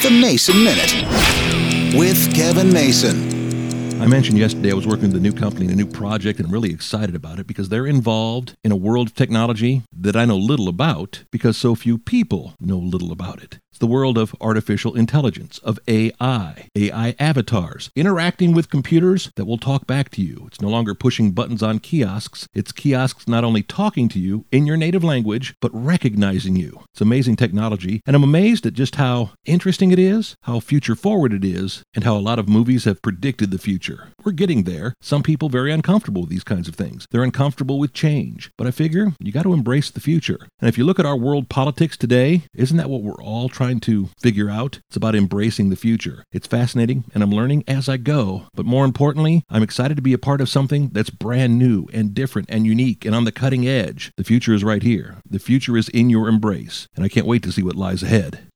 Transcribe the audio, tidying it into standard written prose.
The Mason Minute with Kevin Mason. I mentioned yesterday I was working with a new company and a new project, and I'm really excited about it because they're involved in a world of technology that I know little about because so few people know little about it. It's the world of artificial intelligence, of AI avatars, interacting with computers that will talk back to you. It's no longer pushing buttons on kiosks. It's kiosks not only talking to you in your native language, but recognizing you. It's amazing technology, and I'm amazed at just how interesting it is, how future forward it is, and how a lot of movies have predicted the future. We're getting there. Some people very uncomfortable with these kinds of things. They're uncomfortable with change. But I figure you got to embrace the future. And if you look at our world politics today, isn't that what we're all trying to figure out? It's about embracing the future. It's fascinating, and I'm learning as I go. But more importantly, I'm excited to be a part of something that's brand new and different and unique and on the cutting edge. The future is right here. The future is in your embrace, and I can't wait to see what lies ahead.